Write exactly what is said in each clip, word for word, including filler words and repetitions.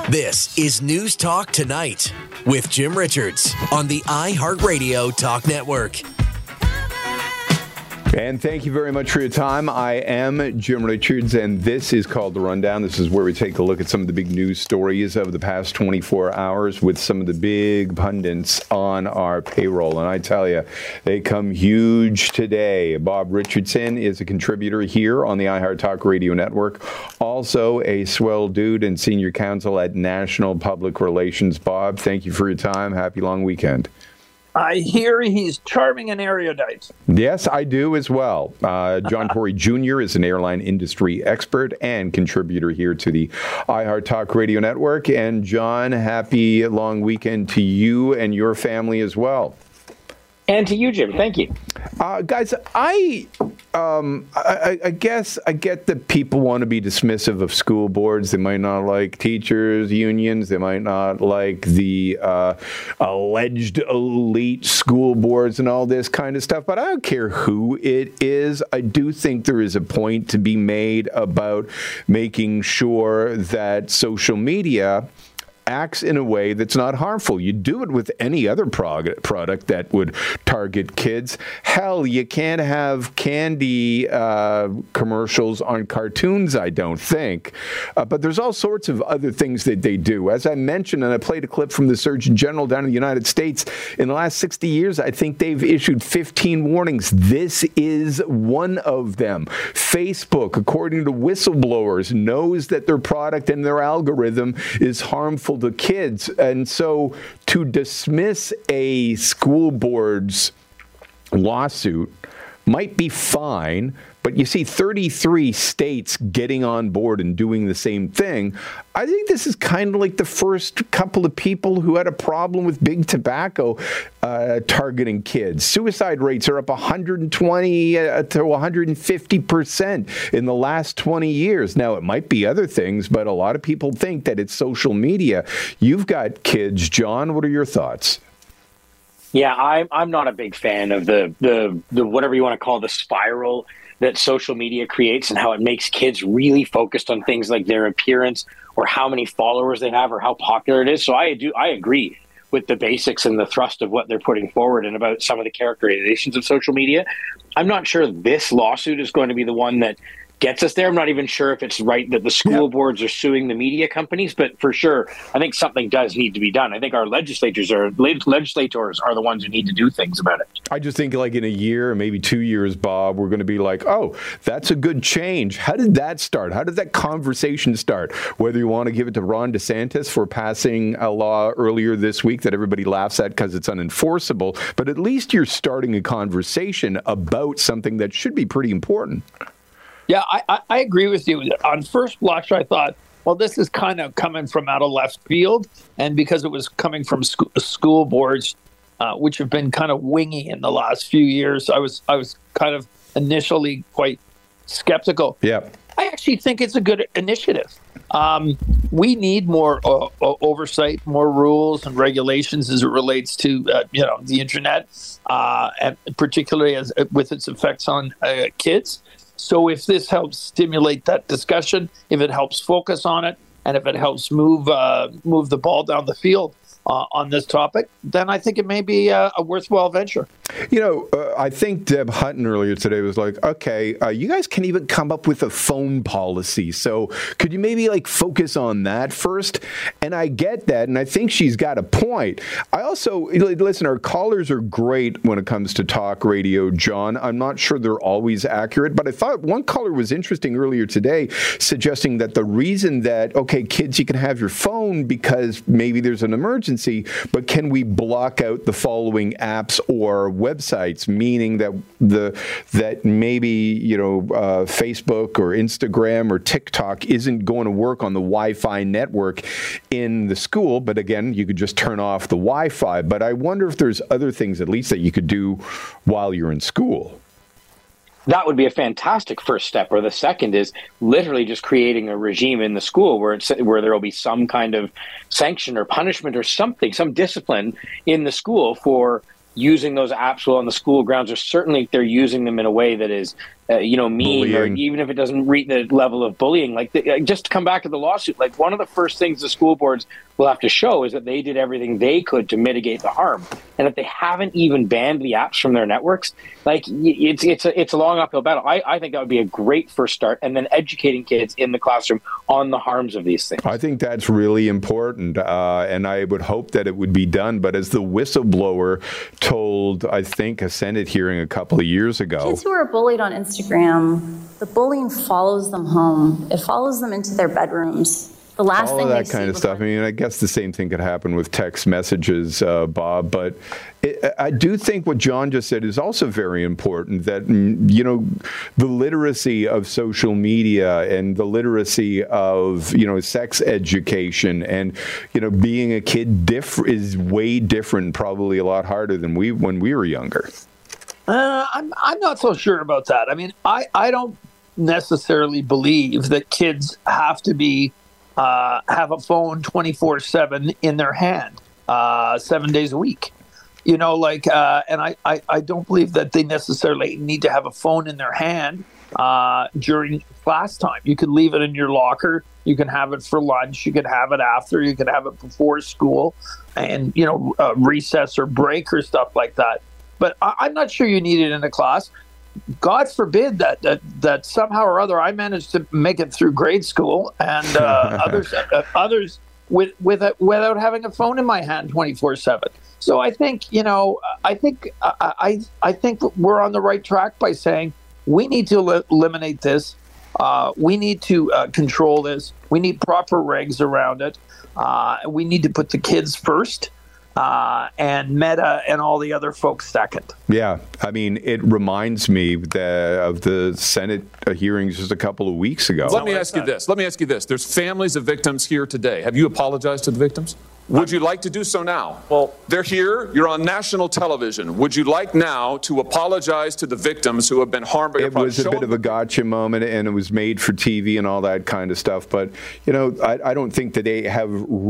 This is News Talk Tonight with Jim Richards on the iHeartRadio Talk Network. And thank you very much for your time. I am Jim Richards, and this is called The Rundown. This is where we take a look at some of the big news stories of the past twenty-four hours with some of the big pundits on our payroll. And I tell you, they come huge today. Bob Richardson is a contributor here on the iHeart Talk Radio Network. Also a swell dude and senior counsel at National Public Relations. Bob, thank you for your time. Happy long weekend. I hear he's charming and erudite. Yes, I do as well. Uh, John Tory Junior is an airline industry expert and contributor here to the iHeart Talk Radio Network. And John, happy long weekend to you and your family as well. And to you, Jim. Thank you. Uh, guys, I, um, I, I guess I get that people want to be dismissive of school boards. They might not like teachers' unions. They might not like the uh, alleged elite school boards and all this kind of stuff. But I don't care who it is. I do think there is a point to be made about making sure that social media acts in a way that's not harmful. You do it with any other prog- product that would target kids. Hell, you can't have candy uh, commercials on cartoons, I don't think. Uh, but there's all sorts of other things that they do. As I mentioned, and I played a clip from the Surgeon General down in the United States, in the last sixty years, I think they've issued fifteen warnings. This is one of them. Facebook, according to whistleblowers, knows that their product and their algorithm is harmful to kids. And so to dismiss a school board's lawsuit might be fine, but you see thirty-three states getting on board and doing the same thing. I think this is kind of like the first couple of people who had a problem with big tobacco uh, targeting kids. Suicide rates are up one hundred twenty uh, to one hundred fifty percent in the last twenty years. Now, it might be other things, but a lot of people think that it's social media. You've got kids. John, what are your thoughts? Yeah, I'm I'm not a big fan of the the the whatever you want to call the spiral that social media creates and how it makes kids really focused on things like their appearance or how many followers they have or how popular it is. So I do I agree with the basics and the thrust of what they're putting forward and about some of the characterizations of social media. I'm not sure this lawsuit is going to be the one that gets us there. I'm not even sure if it's right that the school yeah. boards are suing the media companies, but for sure, I think something does need to be done. I think our legislators are legislators are the ones who need to do things about it. I just think like in a year, maybe two years, Bob, we're going to be like, oh, that's a good change. How did that start? How did that conversation start? Whether you want to give it to Ron DeSantis for passing a law earlier this week that everybody laughs at because it's unenforceable, but at least you're starting a conversation about something that should be pretty important. Yeah, I, I agree with you. On first blush, I thought, well, this is kind of coming from out of left field. And because it was coming from sc- school boards, uh, which have been kind of wingy in the last few years, I was I was kind of initially quite skeptical. Yeah, I actually think it's a good initiative. Um, we need more uh, oversight, more rules and regulations as it relates to uh, you know the internet, uh, and particularly as with its effects on uh, kids. So if this helps stimulate that discussion, if it helps focus on it, and if it helps move uh, move the ball down the field uh, on this topic, then I think it may be a, a worthwhile venture. You know, uh, I think Deb Hutton earlier today was like, okay, uh, you guys can even come up with a phone policy. So could you maybe like focus on that first? And I get that. And I think she's got a point. I also, listen, our callers are great when it comes to talk radio, John. I'm not sure they're always accurate, but I thought one caller was interesting earlier today, suggesting that the reason that, okay, kids, you can have your phone because maybe there's an emergency, but can we block out the following apps or websites, meaning that the that maybe you know uh, Facebook or Instagram or TikTok isn't going to work on the Wi-Fi network in the school, but again, you could just turn off the Wi-Fi. But I wonder if there's other things at least that you could do while you're in school. That would be a fantastic first step. Or the second is literally just creating a regime in the school where it's where there will be some kind of sanction or punishment or something, some discipline in the school for using those apps while on the school grounds, or certainly if they're using them in a way that is uh, you know, mean, bullying. or even if it doesn't reach the level of bullying, like the, just to come back to the lawsuit, like one of the first things the school boards will have to show is that they did everything they could to mitigate the harm. And if they haven't even banned the apps from their networks, like it's it's a, it's a long uphill battle. I, I think that would be a great first start, and then educating kids in the classroom on the harms of these things. I think that's really important, uh, and I would hope that it would be done. But as the whistleblower told, I think, a Senate hearing a couple of years ago, kids who are bullied on Instagram, the bullying follows them home. It follows them into their bedrooms. The last all thing of that they kind see of stuff. I mean, I guess the same thing could happen with text messages, uh, Bob. But it, I do think what John just said is also very important, that, you know, the literacy of social media and the literacy of, you know, sex education and, you know, being a kid diff- is way different, probably a lot harder than we when we were younger. Uh, I'm I'm not so sure about that. I mean, I, I don't necessarily believe that kids have to be Uh, have a phone twenty-four seven in their hand, uh, seven days a week. You know, like, uh, and I, I, I don't believe that they necessarily need to have a phone in their hand uh, during class time. You could leave it in your locker. You can have it for lunch. You can have it after. You can have it before school and, you know, uh, recess or break or stuff like that. But I, I'm not sure you need it in a class. God forbid that, that that somehow or other I managed to make it through grade school, and uh, others uh, others with with a, without having a phone in my hand twenty-four seven. So I think you know I think I, I I think we're on the right track by saying we need to li- eliminate this. Uh, we need to uh, control this. We need proper regs around it. Uh, we need to put the kids first. Uh, and Meta and all the other folks second. Yeah, I mean, it reminds me that of the Senate hearings just a couple of weeks ago. Let me ask you this. Let me ask you this. There's families of victims here today. Have you apologized to the victims? Would you like to do so now? Well, they're here. You're on national television. Would you like now to apologize to the victims who have been harmed by your product? It was a bit of a gotcha moment, and it was made for T V and all that kind of stuff. But, you know, I, I don't think that they have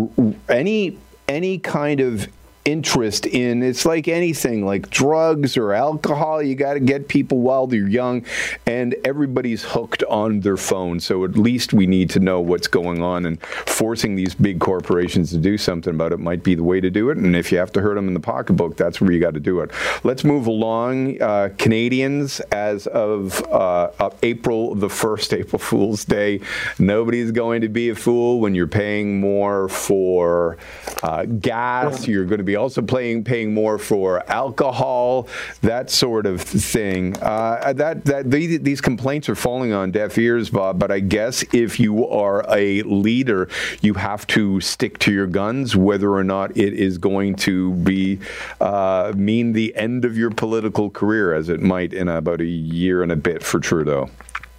any any kind of interest in, it's like anything, like drugs or alcohol. You got to get people while they're young, and everybody's hooked on their phone. So at least we need to know what's going on, and forcing these big corporations to do something about it might be the way to do it. And if you have to hurt them in the pocketbook, that's where you got to do it. Let's move along. Uh, Canadians, as of uh, uh, April the first, April Fool's Day, nobody's going to be a fool when you're paying more for uh, gas. You're going to be also paying paying more for alcohol, that sort of thing. Uh, that that these, these complaints are falling on deaf ears, Bob. But I guess if you are a leader, you have to stick to your guns, whether or not it is going to be uh, mean the end of your political career, as it might in about a year and a bit for Trudeau.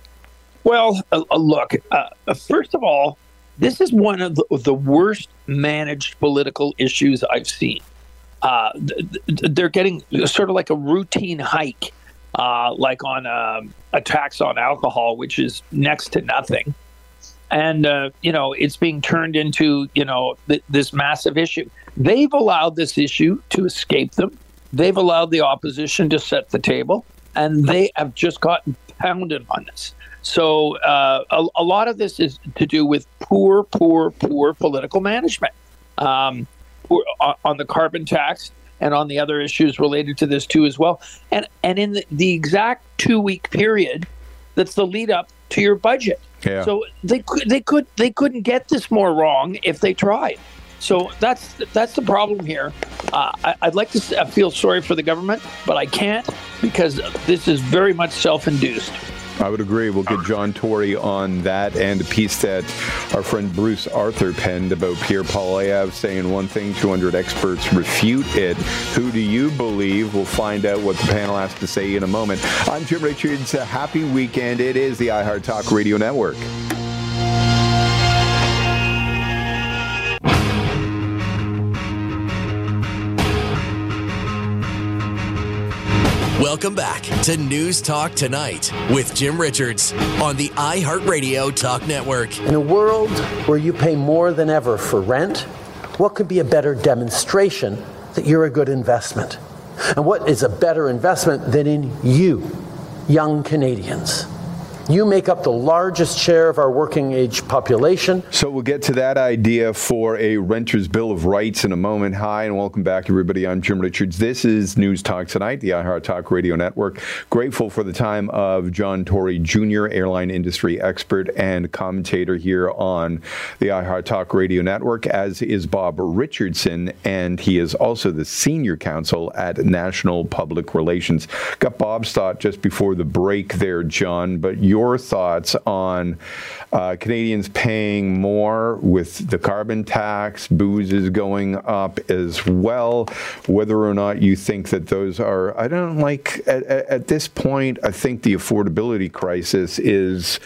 Well, uh, look. Uh, first of all, this is one of the, the worst managed political issues I've seen. Uh, they're getting sort of like a routine hike, uh, like on um, a tax on alcohol, which is next to nothing. And, uh, you know, it's being turned into, you know, th- this massive issue. They've allowed this issue to escape them. They've allowed the opposition to set the table, and they have just gotten pounded on this. So uh, a, a lot of this is to do with poor, poor, poor political management um, poor, on, on the carbon tax and on the other issues related to this too as well. And and in the, the exact two-week period that's the lead up to your budget. Yeah. So they could they could they couldn't get this more wrong if they tried. So that's that's the problem here. Uh, I, I'd like to feel sorry for the government, but I can't, because this is very much self-induced. I would agree. We'll get John Tory on that, and a piece that our friend Bruce Arthur penned about Pierre Poilievre saying one thing, two hundred experts refute it. Who do you believe? We'll find out what the panel has to say in a moment. I'm Jim Richards. A happy weekend. It is the iHeart Talk Radio Network. Welcome back to News Talk Tonight with Jim Richards on the iHeartRadio Talk Network. In a world where you pay more than ever for rent, what could be a better demonstration that you're a good investment? And what is a better investment than in you? young Canadians. You make up the largest share of our working age population. So we'll get to that idea for a Renters' Bill of Rights in a moment. Hi, and welcome back, everybody. I'm Jim Richards. This is News Talk Tonight, the iHeart Talk Radio Network. Grateful for the time of John Tory Junior, airline industry expert and commentator here on the iHeart Talk Radio Network, as is Bob Richardson, and he is also the senior counsel at National Public Relations. Got Bob's thought just before the break there, John, but you Your thoughts on uh, Canadians paying more with the carbon tax, booze is going up as well, whether or not you think that those are, I don't like, at, at this point, I think the affordability crisis is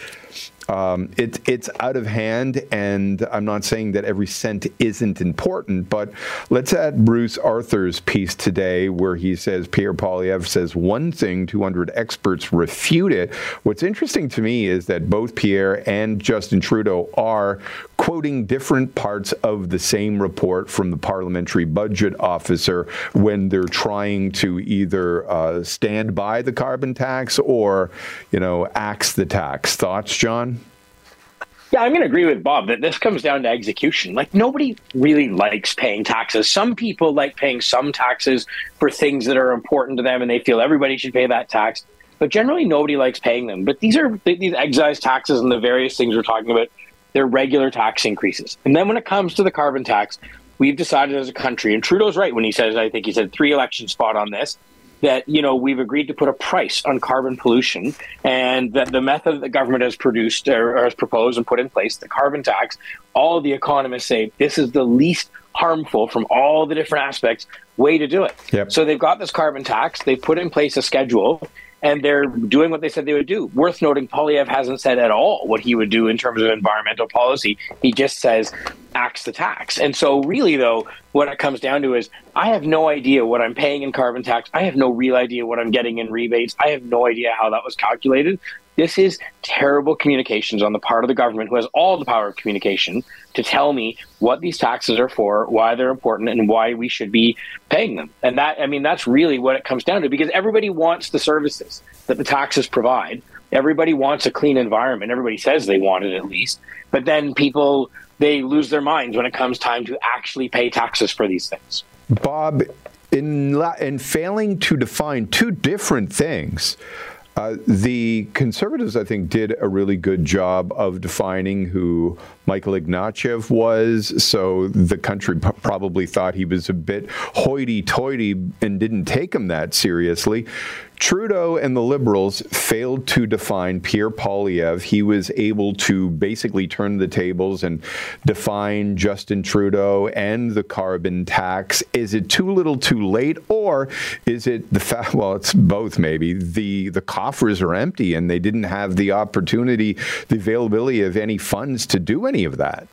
Um, it, it's out of hand, and I'm not saying that every cent isn't important, but let's add Bruce Arthur's piece today where he says Pierre Poilievre says one thing, two hundred experts refute it. What's interesting to me is that both Pierre and Justin Trudeau are quoting different parts of the same report from the parliamentary budget officer when they're trying to either uh, stand by the carbon tax or, you know, axe the tax. Thoughts, John? Yeah, I'm going to agree with Bob that this comes down to execution. Like, nobody really likes paying taxes. Some people like paying some taxes for things that are important to them, and they feel everybody should pay that tax. But generally, nobody likes paying them. But these are these excise taxes and the various things we're talking about. They're regular tax increases. And then when it comes to the carbon tax, we've decided as a country, and Trudeau's right when he says, I think he said three election spot on this, that, you know, we've agreed to put a price on carbon pollution, and that the method that the government has produced or, or has proposed and put in place, the carbon tax, all of the economists say this is the least harmful from all the different aspects way to do it. Yep. So they've got this carbon tax, they've put in place a schedule, and they're doing what they said they would do. Worth noting, Poilievre hasn't said at all what he would do in terms of environmental policy. He just says, axe the tax. And so really, though, what it comes down to is I have no idea what I'm paying in carbon tax. I have no real idea what I'm getting in rebates. I have no idea how that was calculated. This is terrible communications on the part of the government, who has all the power of communication, to tell me what these taxes are for, why they're important, and why we should be paying them. And that, I mean, that's really what it comes down to, because everybody wants the services that the taxes provide. Everybody wants a clean environment. Everybody says they want it, at least. But then people, they lose their minds when it comes time to actually pay taxes for these things. Bob, in, la- in failing to define two different things, Uh, the Conservatives, I think, did a really good job of defining who Michael Ignatieff was. So the country p- probably thought he was a bit hoity-toity and didn't take him that seriously. Trudeau and the Liberals failed to define Pierre Poilievre. He was able to basically turn the tables and define Justin Trudeau and the carbon tax. Is it too little too late, or is it the fact, well, it's both maybe, the, the coffers are empty and they didn't have the opportunity, the availability of any funds to do any of that?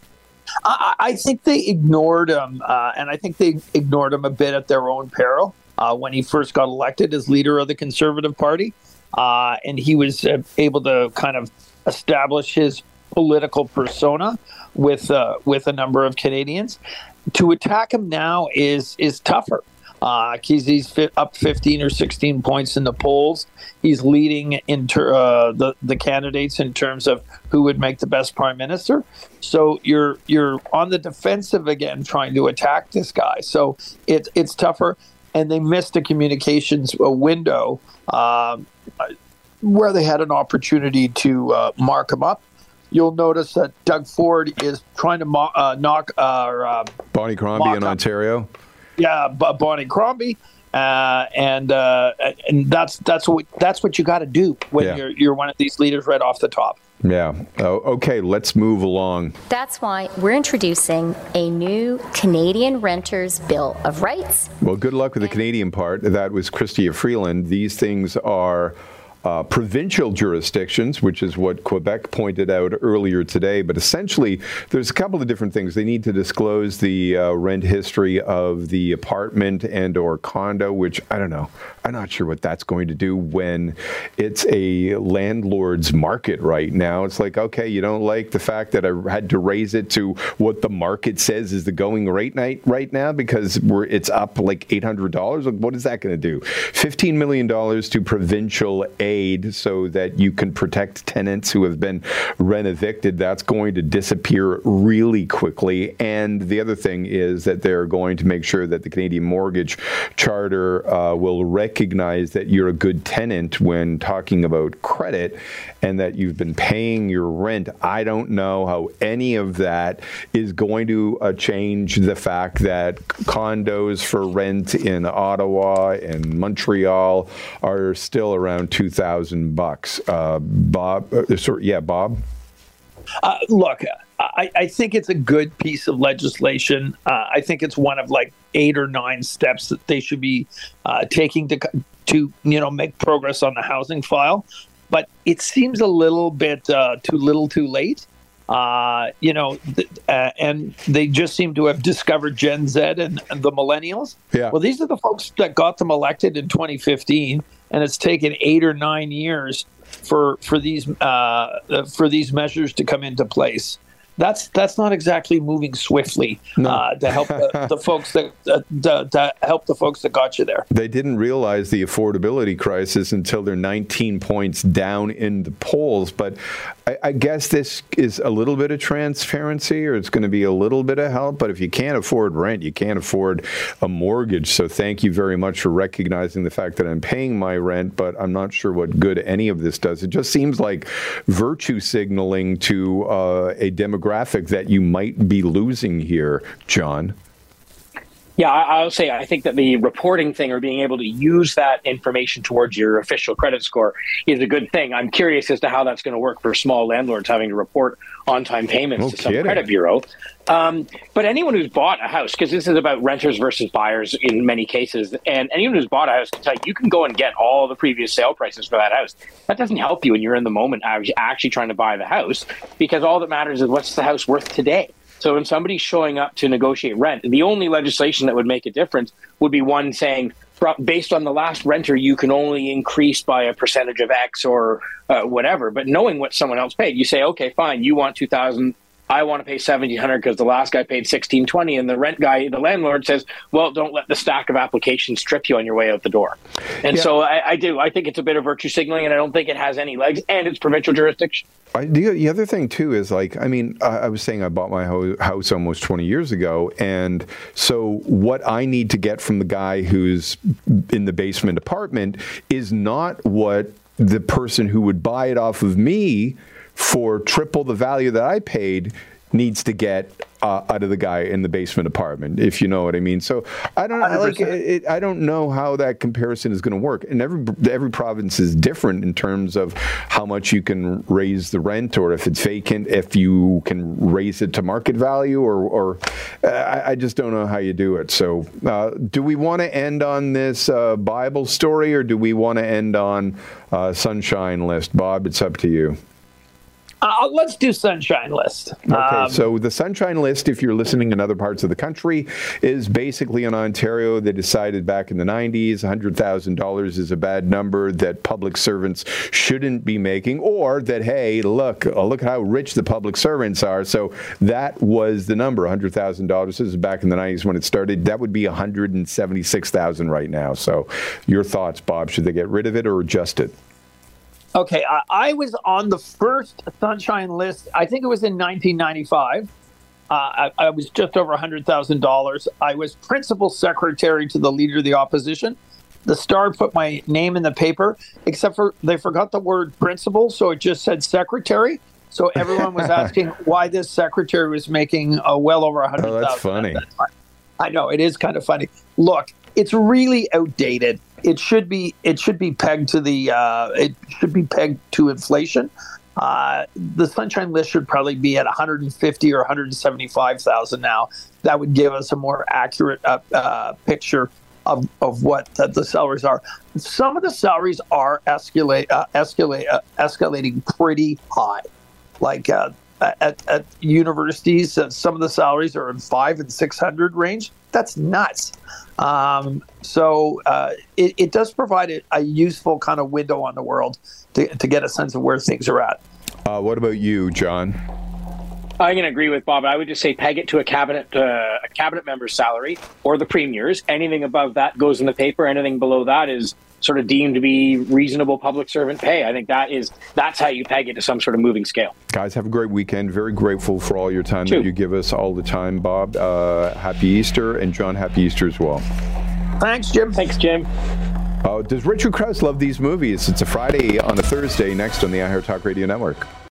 I, I think they ignored him, uh, and I think they ignored him a bit at their own peril. Uh, when he first got elected as leader of the Conservative Party, uh, and he was uh, able to kind of establish his political persona with uh, with a number of Canadians. To attack him now is is tougher. Uh, he's he's fi- up fifteen or sixteen points in the polls. He's leading in ter- uh, the the candidates in terms of who would make the best prime minister. So you're you're on the defensive again, trying to attack this guy. So it's it's tougher. And they missed a communications window uh, where they had an opportunity to uh, mark him up. You'll notice that Doug Ford is trying to mo- uh, knock uh, uh, Bonnie Crombie in up. Ontario. Yeah, B- Bonnie Crombie, uh, and uh, and that's that's what that's what you got to do when yeah. you're you're one of these leaders right off the top. Yeah. Oh, okay, let's move along. That's why we're introducing a new Canadian Renters' Bill of Rights. Well, good luck with the Canadian part. That was Chrystia Freeland. These things are uh, provincial jurisdictions, which is what Quebec pointed out earlier today. But essentially, there's a couple of different things. They need to disclose the uh, rent history of the apartment and or condo, which I don't know. I'm not sure what that's going to do when it's a landlord's market right now. It's like, okay, you don't like the fact that I had to raise it to what the market says is the going rate night right now because we're it's up like eight hundred dollars. Like, what is that going to do? fifteen million dollars to provincial aid made so that you can protect tenants who have been rent evicted, that's going to disappear really quickly. And the other thing is that they're going to make sure that the Canadian Mortgage Charter uh, will recognize that you're a good tenant when talking about credit and that you've been paying your rent. I don't know how any of that is going to uh, change the fact that condos for rent in Ottawa and Montreal are still around two thousand bucks. Uh, Bob, uh, sorry, yeah, Bob. Uh, look, I, I think it's a good piece of legislation. Uh, I think it's one of like eight or nine steps that they should be uh, taking to to you know make progress on the housing file. But it seems a little bit uh, too little, too late. Uh, you know, th- uh, and they just seem to have discovered Gen Z and, and the millennials. Yeah. Well, these are the folks that got them elected in twenty fifteen, and it's taken eight or nine years for for these uh, for these measures to come into place. That's that's not exactly moving swiftly no. uh, to help the, the folks that uh, to, to help the folks that got you there. They didn't realize the affordability crisis until they're nineteen points down in the polls. But I, I guess this is a little bit of transparency, or it's going to be a little bit of help. But if you can't afford rent, you can't afford a mortgage. So thank you very much for recognizing the fact that I'm paying my rent, but I'm not sure what good any of this does. It just seems like virtue signaling to uh, a demographic graphic that you might be losing here, John. Yeah, I'll say I think that the reporting thing or being able to use that information towards your official credit score is a good thing. I'm curious as to how that's going to work for small landlords having to report on-time payments No to some kidding. credit bureau. Um, but anyone who's bought a house, because this is about renters versus buyers in many cases, and anyone who's bought a house can tell you, you can go and get all the previous sale prices for that house. That doesn't help you when you're in the moment actually trying to buy the house, because all that matters is what's the house worth today. So when somebody's showing up to negotiate rent, the only legislation that would make a difference would be one saying, based on the last renter, you can only increase by a percentage of X or uh, whatever. But knowing what someone else paid, you say, okay, fine, you want two thousand. I want to pay seventeen hundred because the last guy paid sixteen twenty, and the rent guy, the landlord says, well, don't let the stack of applications trip you on your way out the door. And yeah. so I, I do. I think it's a bit of virtue signaling, and I don't think it has any legs, and it's provincial jurisdiction. I, the, the other thing, too, is like, I mean, I, I was saying I bought my ho- house almost twenty years ago. And so what I need to get from the guy who's in the basement apartment is not what the person who would buy it off of me for triple the value that I paid needs to get uh, out of the guy in the basement apartment, if you know what I mean. So I don't I like it, it, I don't know how that comparison is going to work. And every every province is different in terms of how much you can raise the rent, or if it's vacant, if you can raise it to market value, or or uh, I, I just don't know how you do it. So uh, do we want to end on this uh, Bible story, or do we want to end on uh, Sunshine List? Bob, it's up to you. Uh, let's do Sunshine List. Okay, um, so the Sunshine List, if you're listening in other parts of the country, is basically in Ontario. They decided back in the nineties, one hundred thousand dollars is a bad number that public servants shouldn't be making, or that, hey, look, uh, look at how rich the public servants are. So that was the number, one hundred thousand dollars. This is back in the nineties when it started. That would be one hundred seventy-six thousand dollars right now. So your thoughts, Bob, should they get rid of it or adjust it? Okay, I, I was on the first Sunshine List. I think it was in nineteen ninety-five. Uh, I, I was just over one hundred thousand dollars. I was principal secretary to the Leader of the Opposition. The Star put my name in the paper, except for they forgot the word principal, so it just said secretary. So everyone was asking why this secretary was making uh, well over one hundred thousand dollars. Oh, that's funny. I know, it is kind of funny. Look, it's really outdated. It should be it should be pegged to the uh, it should be pegged to inflation. Uh, the Sunshine List should probably be at one hundred fifty or one hundred seventy-five thousand now. That would give us a more accurate uh, uh, picture of of what uh, the salaries are. Some of the salaries are escalate uh, escalate uh, escalating pretty high, like uh, at at universities. Uh, some of the salaries are in five and six hundred range. That's nuts. Um, so uh, it, it does provide a, a useful kind of window on the world to, to get a sense of where things are at. Uh, what about you, John? I'm going to agree with Bob. I would just say peg it to a cabinet uh, a cabinet member's salary or the premier's. Anything above that goes in the paper. Anything below that is sort of deemed to be reasonable public servant pay. I think that is that's how you peg it to some sort of moving scale. Guys, have a great weekend. Very grateful for all your time True. that you give us all the time, Bob. Uh, happy Easter, and John, happy Easter as well. Thanks, Jim. Thanks, Jim. Uh, does Richard Krause love these movies? It's a Friday on a Thursday next on the iHeart Talk Radio Network.